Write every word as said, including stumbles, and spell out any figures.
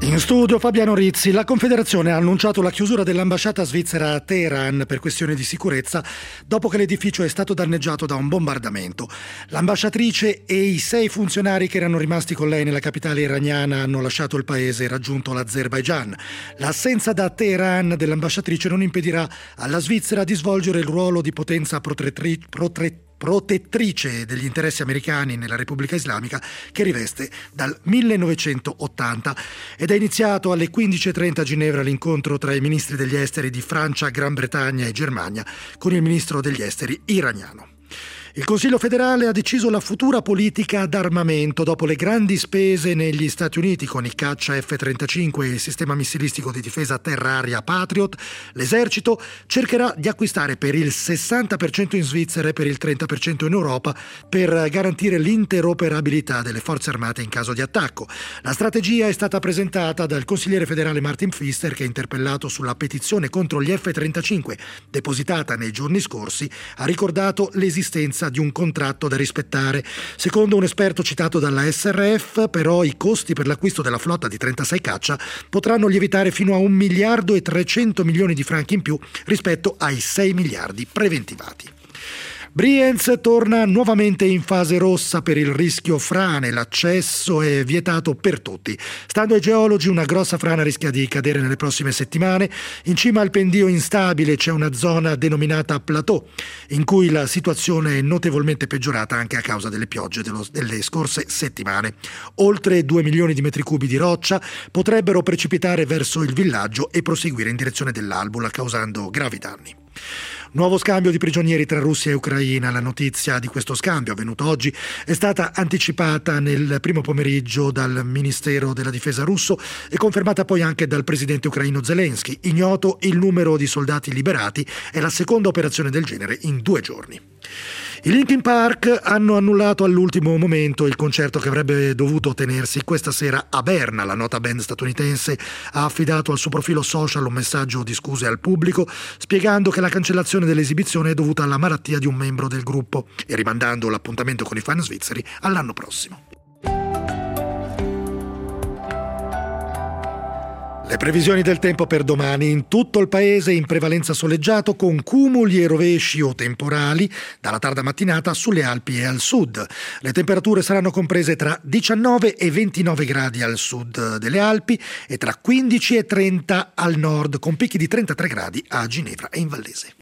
In studio Fabiano Rizzi. La Confederazione ha annunciato la chiusura dell'ambasciata svizzera a Teheran per questioni di sicurezza dopo che l'edificio è stato danneggiato da un bombardamento. L'ambasciatrice e i sei funzionari che erano rimasti con lei nella capitale iraniana hanno lasciato il paese e raggiunto l'Azerbaigian. L'assenza da Teheran dell'ambasciatrice non impedirà alla Svizzera di svolgere il ruolo di potenza protettrice protettrice protettrice degli interessi americani nella Repubblica Islamica che riveste dal millenovecentottanta. Ed è iniziato alle quindici e trenta a Ginevra l'incontro tra i ministri degli esteri di Francia, Gran Bretagna e Germania con il ministro degli esteri iraniano. Il Consiglio federale ha deciso la futura politica d'armamento dopo le grandi spese negli Stati Uniti con i caccia effe trentacinque e il sistema missilistico di difesa terra-aria Patriot. L'esercito cercherà di acquistare per il sessanta per cento in Svizzera e per il trenta per cento in Europa per garantire l'interoperabilità delle forze armate in caso di attacco. La strategia è stata presentata dal consigliere federale Martin Pfister, che, interpellato sulla petizione contro gli effe trentacinque depositata nei giorni scorsi, ha ricordato l'esistenza di un contratto da rispettare. Secondo un esperto citato dalla esse erre effe, però, i costi per l'acquisto della flotta di trentasei caccia potranno lievitare fino a un miliardo e trecento milioni di franchi in più rispetto ai sei miliardi preventivati. Brienz torna nuovamente in fase rossa per il rischio frane, l'accesso è vietato per tutti. Stando ai geologi, una grossa frana rischia di cadere nelle prossime settimane. In cima al pendio instabile c'è una zona denominata plateau, in cui la situazione è notevolmente peggiorata anche a causa delle piogge dello, delle scorse settimane. Oltre due milioni di metri cubi di roccia potrebbero precipitare verso il villaggio e proseguire in direzione dell'Albula, causando gravi danni. Nuovo scambio di prigionieri tra Russia e Ucraina. La notizia di questo scambio, avvenuto oggi, è stata anticipata nel primo pomeriggio dal Ministero della Difesa russo e confermata poi anche dal presidente ucraino Zelensky. Ignoto il numero di soldati liberati, è la seconda operazione del genere in due giorni. I Linkin Park hanno annullato all'ultimo momento il concerto che avrebbe dovuto tenersi questa sera a Berna. La nota band statunitense ha affidato al suo profilo social un messaggio di scuse al pubblico, spiegando che la cancellazione dell'esibizione è dovuta alla malattia di un membro del gruppo e rimandando l'appuntamento con i fan svizzeri all'anno prossimo. Le previsioni del tempo per domani: in tutto il paese in prevalenza soleggiato con cumuli e rovesci o temporali dalla tarda mattinata sulle Alpi e al sud. Le temperature saranno comprese tra diciannove e ventinove gradi al sud delle Alpi e tra quindici e trenta al nord, con picchi di trentatré gradi a Ginevra e in Vallese.